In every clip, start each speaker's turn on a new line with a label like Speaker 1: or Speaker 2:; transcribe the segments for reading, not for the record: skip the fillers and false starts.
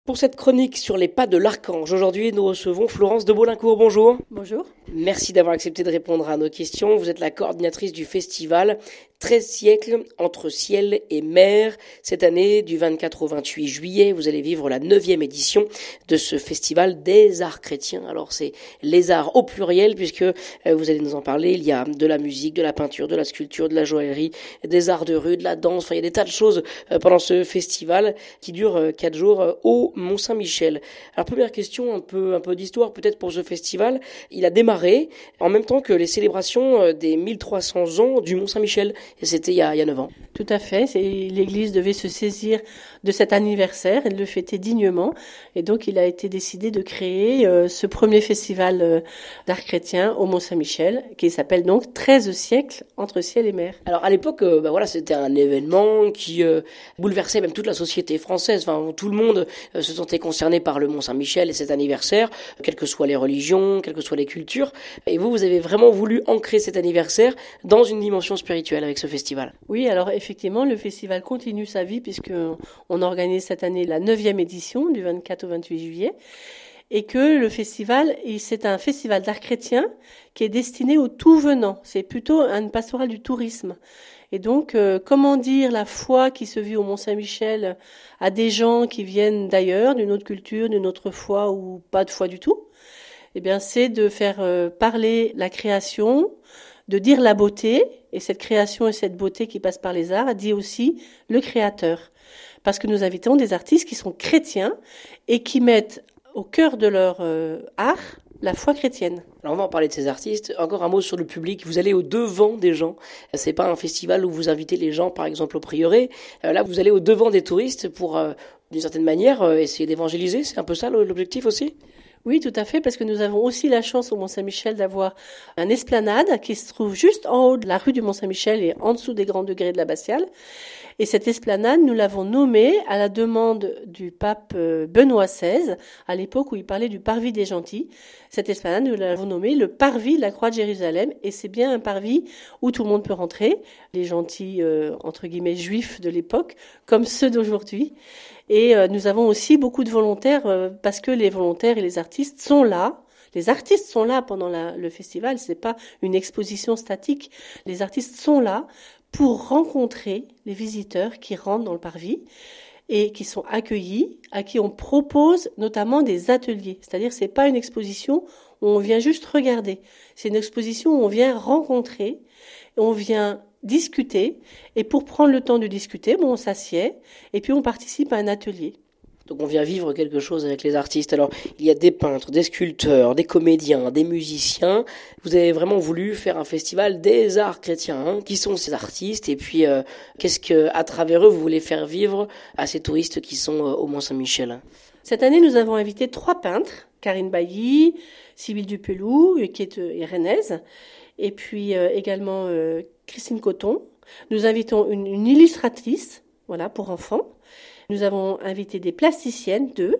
Speaker 1: Pour cette chronique sur les pas de l'archange, aujourd'hui nous recevons Florence de Beaulincourt. Bonjour.
Speaker 2: Bonjour.
Speaker 1: Merci d'avoir accepté de répondre à nos questions. Vous êtes la coordinatrice du festival 13 siècles entre ciel et mer. Cette année, du 24 au 28 juillet, vous allez vivre la 9e édition de ce festival des arts chrétiens. Alors c'est les arts au pluriel puisque vous allez nous en parler. Il y a de la musique, de la peinture, de la sculpture, de la joaillerie, des arts de rue, de la danse. Enfin, il y a des tas de choses pendant ce festival qui dure 4 jours au Mont-Saint-Michel. Alors première question, un peu d'histoire peut-être pour ce festival. Il a démarré en même temps que les célébrations des 1300 ans du Mont-Saint-Michel. Et c'était il y a 9 ans.
Speaker 2: Tout à fait. L'Église devait se saisir de cet anniversaire et de le fêter dignement. Et donc, il a été décidé de créer ce premier festival d'art chrétien au Mont-Saint-Michel, qui s'appelle donc 13 siècles entre ciel et mer.
Speaker 1: Alors à l'époque, c'était un événement qui bouleversait même toute la société française. Enfin, tout le monde se sentait concerné par le Mont-Saint-Michel et cet anniversaire, quelles que soient les religions, quelles que soient les cultures. Et vous avez vraiment voulu ancrer cet anniversaire dans une dimension spirituelle avec ce festival.
Speaker 2: Oui, alors effectivement, le festival continue sa vie puisque on organise cette année la 9e édition du 24 au 28 juillet. Et que le festival, c'est un festival d'art chrétien qui est destiné aux tout venants. C'est plutôt une pastorale du tourisme. Et donc, comment dire la foi qui se vit au Mont-Saint-Michel à des gens qui viennent d'ailleurs, d'une autre culture, d'une autre foi ou pas de foi du tout? Eh bien, c'est de faire parler la création, de dire la beauté, et cette création et cette beauté qui passe par les arts dit aussi le créateur. Parce que nous invitons des artistes qui sont chrétiens et qui mettent au cœur de leur art la foi chrétienne.
Speaker 1: Alors on va en parler de ces artistes. Encore un mot sur le public. Vous allez au devant des gens. C'est pas un festival où vous invitez les gens, par exemple, au prieuré. Là, vous allez au devant des touristes pour, d'une certaine manière, essayer d'évangéliser. C'est un peu ça l'objectif aussi?
Speaker 2: Oui, tout à fait, parce que nous avons aussi la chance au Mont-Saint-Michel d'avoir un esplanade qui se trouve juste en haut de la rue du Mont-Saint-Michel et en dessous des grands degrés de l'abbatiale. Et cette esplanade, nous l'avons nommée à la demande du pape Benoît XVI, à l'époque où il parlait du parvis des gentils. Cette esplanade, nous l'avons nommée le parvis de la Croix de Jérusalem, et c'est bien un parvis où tout le monde peut rentrer, les gentils, entre guillemets, juifs de l'époque, comme ceux d'aujourd'hui. Et nous avons aussi beaucoup de volontaires, parce que les volontaires et les artistes sont là. Les artistes sont là pendant le festival, c'est pas une exposition statique. Les artistes sont là pour rencontrer les visiteurs qui rentrent dans le parvis et qui sont accueillis, à qui on propose notamment des ateliers. C'est-à-dire c'est pas une exposition où on vient juste regarder. C'est une exposition où on vient rencontrer, on vient discuter, et pour prendre le temps de discuter, on s'assied et puis on participe à un atelier.
Speaker 1: Donc on vient vivre quelque chose avec les artistes. Alors il y a des peintres, des sculpteurs, des comédiens, des musiciens. Vous avez vraiment voulu faire un festival des arts chrétiens. Qui sont ces artistes? Et puis qu'est-ce que, à travers eux, vous voulez faire vivre à ces touristes qui sont au Mont-Saint-Michel?
Speaker 2: Cette année, nous avons invité 3 peintres, Karine Bailly, Sybille Dupelou, qui est rennaise, et puis également Christine Coton. Nous invitons une illustratrice, voilà, pour enfants. Nous avons invité des plasticiennes, 2,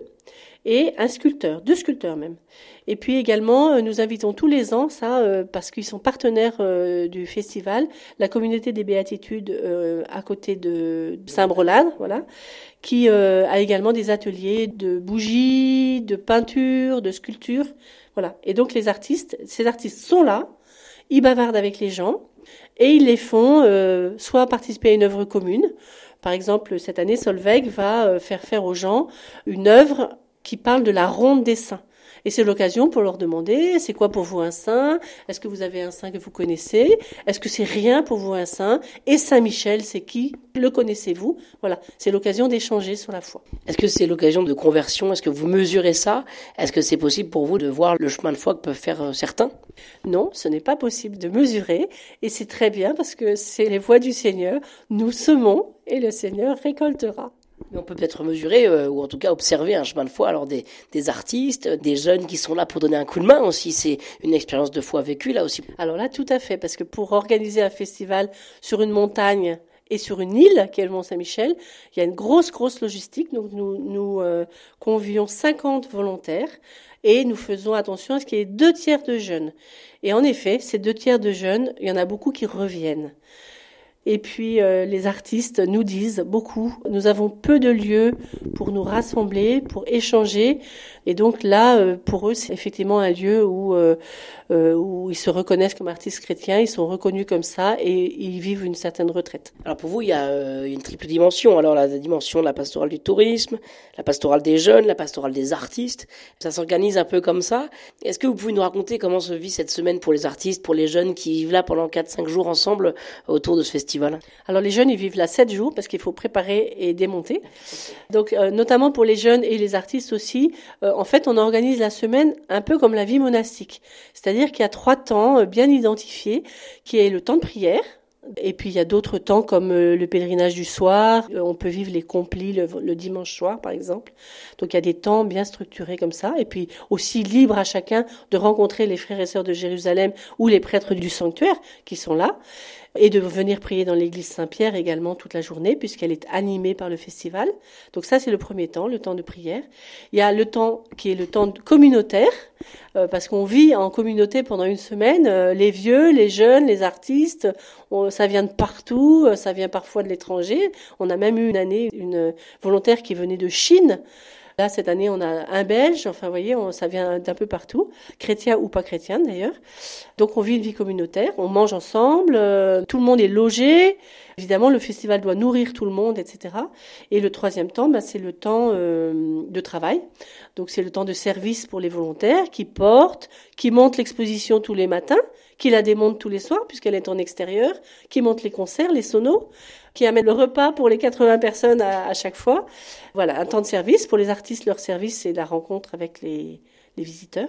Speaker 2: et un sculpteur, 2 sculpteurs même. Et puis également, nous invitons tous les ans, parce qu'ils sont partenaires du festival, la communauté des béatitudes à côté de Saint-Brelade, voilà, qui a également des ateliers de bougies, de peinture, de sculpture, voilà. Et donc ces artistes sont là, ils bavardent avec les gens, et ils les font soit participer à une œuvre commune. Par exemple, cette année, Solveig va faire aux gens une œuvre qui parle de la ronde des saints. Et c'est l'occasion pour leur demander, c'est quoi pour vous un saint? Est-ce que vous avez un saint que vous connaissez? Est-ce que c'est rien pour vous un saint? Et Saint-Michel, c'est qui? Le connaissez-vous? Voilà, c'est l'occasion d'échanger sur la foi.
Speaker 1: Est-ce que c'est l'occasion de conversion? Est-ce que vous mesurez ça? Est-ce que c'est possible pour vous de voir le chemin de foi que peuvent faire certains?
Speaker 2: Non, ce n'est pas possible de mesurer, et c'est très bien parce que c'est les voies du Seigneur. Nous semons et le Seigneur récoltera.
Speaker 1: Mais on peut peut-être mesurer, ou en tout cas observer un chemin de foi, alors des artistes, des jeunes qui sont là pour donner un coup de main aussi, c'est une expérience de foi vécue là aussi.
Speaker 2: Alors là, tout à fait, parce que pour organiser un festival sur une montagne et sur une île, qui est le Mont-Saint-Michel, il y a une grosse logistique, donc nous convions 50 volontaires, et nous faisons attention à ce qu'il y ait 2 tiers de jeunes. Et en effet, ces 2 tiers de jeunes, il y en a beaucoup qui reviennent. Et puis les artistes nous disent beaucoup, nous avons peu de lieux pour nous rassembler, pour échanger. Et donc là, pour eux, c'est effectivement un lieu où ils se reconnaissent comme artistes chrétiens, ils sont reconnus comme ça et ils vivent une certaine retraite.
Speaker 1: Alors pour vous, il y a une triple dimension. Alors la dimension de la pastorale du tourisme, la pastorale des jeunes, la pastorale des artistes. Ça s'organise un peu comme ça. Est-ce que vous pouvez nous raconter comment se vit cette semaine pour les artistes, pour les jeunes qui vivent là pendant 4-5 jours ensemble autour de ce festival ?
Speaker 2: Alors les jeunes, ils vivent là 7 jours parce qu'il faut préparer et démonter. Donc notamment pour les jeunes et les artistes aussi, en fait on organise la semaine un peu comme la vie monastique. C'est-à-dire qu'il y a 3 temps bien identifiés, qui est le temps de prière. Et puis il y a d'autres temps comme le pèlerinage du soir, on peut vivre les complis le dimanche soir par exemple. Donc il y a des temps bien structurés comme ça et puis aussi libre à chacun de rencontrer les frères et sœurs de Jérusalem ou les prêtres du sanctuaire qui sont là et de venir prier dans l'église Saint-Pierre également toute la journée puisqu'elle est animée par le festival. Donc ça c'est le premier temps, le temps de prière. Il y a le temps qui est le temps communautaire parce qu'on vit en communauté pendant une semaine, les vieux, les jeunes, les artistes, ça vient de partout, ça vient parfois de l'étranger. On a même eu une année une volontaire qui venait de Chine. Là, cette année, on a un Belge, enfin, vous voyez, ça vient d'un peu partout, chrétien ou pas chrétien d'ailleurs. Donc, on vit une vie communautaire, on mange ensemble, tout le monde est logé. Évidemment, le festival doit nourrir tout le monde, etc. Et le troisième temps, c'est le temps de travail. Donc, c'est le temps de service pour les volontaires qui portent, qui montent l'exposition tous les matins, qui la démontent tous les soirs puisqu'elle est en extérieur, qui montent les concerts, les sonos, qui amènent le repas pour les 80 personnes à chaque fois. Voilà, un temps de service. Pour les artistes, leur service, c'est la rencontre avec les visiteurs.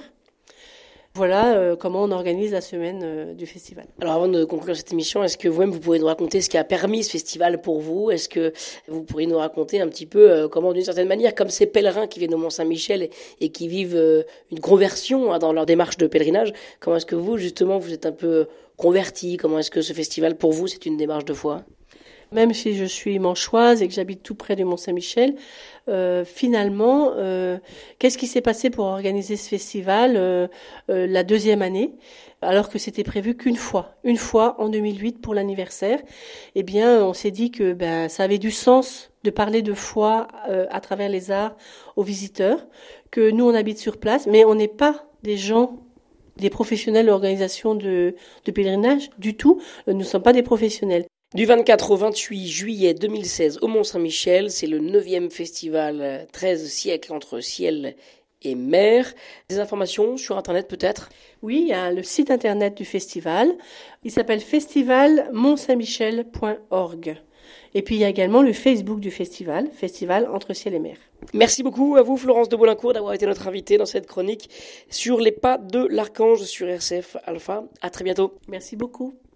Speaker 2: Voilà comment on organise la semaine du festival.
Speaker 1: Alors avant de conclure cette émission, est-ce que vous-même vous pourriez nous raconter ce qui a permis ce festival pour vous ? Est-ce que vous pourriez nous raconter un petit peu comment, d'une certaine manière, comme ces pèlerins qui viennent au Mont-Saint-Michel et qui vivent une conversion dans leur démarche de pèlerinage, comment est-ce que vous, justement, vous êtes un peu convertis ? Comment est-ce que ce festival, pour vous, c'est une démarche de foi ?
Speaker 2: Même si je suis manchoise et que j'habite tout près du Mont-Saint-Michel, finalement, qu'est-ce qui s'est passé pour organiser ce festival la deuxième année, alors que c'était prévu qu'une fois en 2008 pour l'anniversaire? Eh bien, on s'est dit que ça avait du sens de parler de foi à travers les arts aux visiteurs, que nous on habite sur place, mais on n'est pas des professionnels de l'organisation de pèlerinage du tout. Nous ne sommes pas des professionnels.
Speaker 1: Du 24 au 28 juillet 2016 au Mont-Saint-Michel, c'est le 9e festival 13 siècles entre ciel et mer. Des informations sur Internet peut-être ?
Speaker 2: Oui, il y a le site Internet du festival. Il s'appelle festivalmontsaintmichel.org. Et puis il y a également le Facebook du festival, Festival entre ciel et mer.
Speaker 1: Merci beaucoup à vous, Florence de Boulincourt, d'avoir été notre invitée dans cette chronique sur les pas de l'Archange sur RCF Alpha. À très bientôt.
Speaker 2: Merci beaucoup.